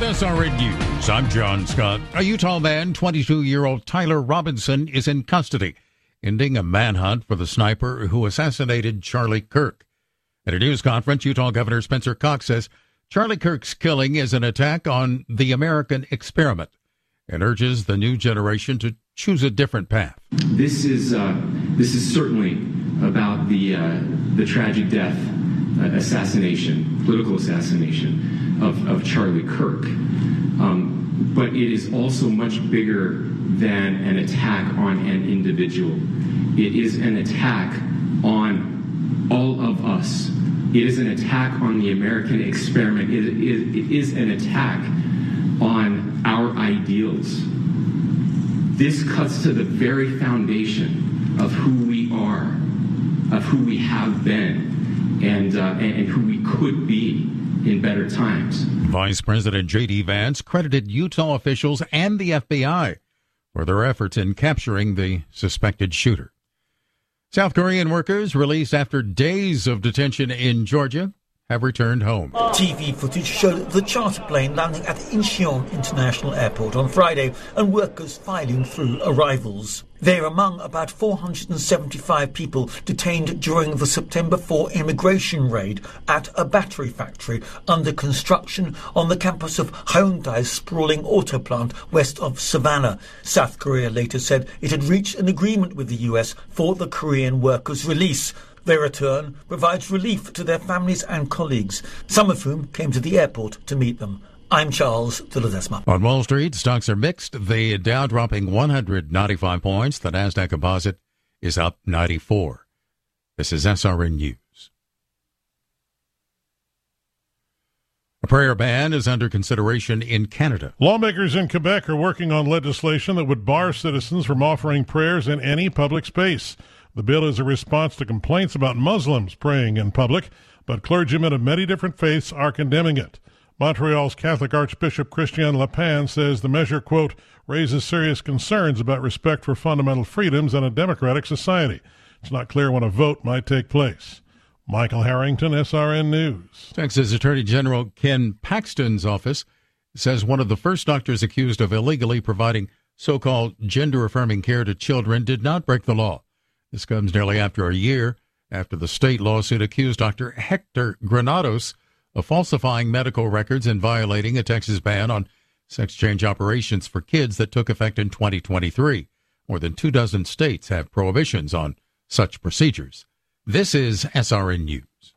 SRN News. I'm John Scott. A Utah man, 22-year-old Tyler Robinson, is in custody, ending a manhunt for the sniper who assassinated Charlie Kirk. At a news conference, Utah Governor Spencer Cox says Charlie Kirk's killing is an attack on the American experiment and urges the new generation to choose a different path. This is certainly about the tragic death, political assassination of Charlie Kirk. But it is also much bigger than an attack on an individual. It is an attack on all of us. It is an attack on the American experiment. It is an attack on our ideals. This cuts to the very foundation of who we are, of who we have been, and who we could be in better times. Vice President J.D. Vance credited Utah officials and the FBI for their efforts in capturing the suspected shooter. South Korean workers released after days of detention in Georgia have returned home. TV footage showed the charter plane landing at Incheon International Airport on Friday and workers filing through arrivals. They're among about 475 people detained during the September 4 immigration raid at a battery factory under construction on the campus of Hyundai's sprawling auto plant west of Savannah. South Korea later said it had reached an agreement with the US for the Korean workers' release. Their return provides relief to their families and colleagues, some of whom came to the airport to meet them. I'm Charles de Ledesma. On Wall Street, stocks are mixed. The Dow dropping 195 points. The Nasdaq Composite is up 94. This is SRN News. A prayer ban is under consideration in Canada. Lawmakers in Quebec are working on legislation that would bar citizens from offering prayers in any public space. The bill is a response to complaints about Muslims praying in public, but clergymen of many different faiths are condemning it. Montreal's Catholic Archbishop Christian Lapin says the measure, quote, raises serious concerns about respect for fundamental freedoms in a democratic society. It's not clear when a vote might take place. Michael Harrington, SRN News. Texas Attorney General Ken Paxton's office says one of the first doctors accused of illegally providing so-called gender-affirming care to children did not break the law. This comes nearly after a year after the state lawsuit accused Dr. Hector Granados of falsifying medical records and violating a Texas ban on sex change operations for kids that took effect in 2023. More than 24 states have prohibitions on such procedures. This is SRN News.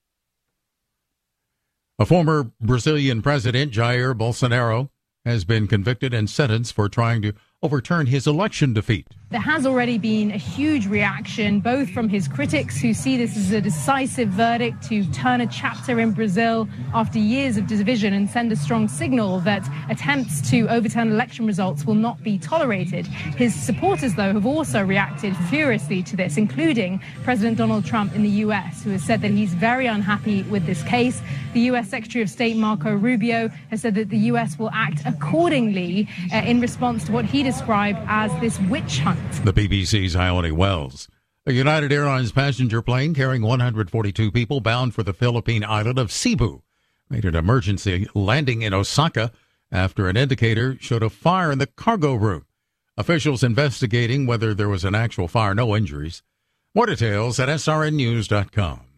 A former Brazilian president, Jair Bolsonaro, has been convicted and sentenced for trying to overturn his election defeat. There has already been a huge reaction, both from his critics who see this as a decisive verdict to turn a chapter in Brazil after years of division and send a strong signal that attempts to overturn election results will not be tolerated. His supporters, though, have also reacted furiously to this, including President Donald Trump in the U.S., who has said that he's very unhappy with this case. The U.S. Secretary of State Marco Rubio has said that the U.S. will act accordingly in response to what he described as this witch hunt. The BBC's Ione Wells. A United Airlines passenger plane carrying 142 people bound for the Philippine island of Cebu made an emergency landing in Osaka after an indicator showed a fire in the cargo room. Officials investigating whether there was an actual fire. No injuries. More details at srnnews.com.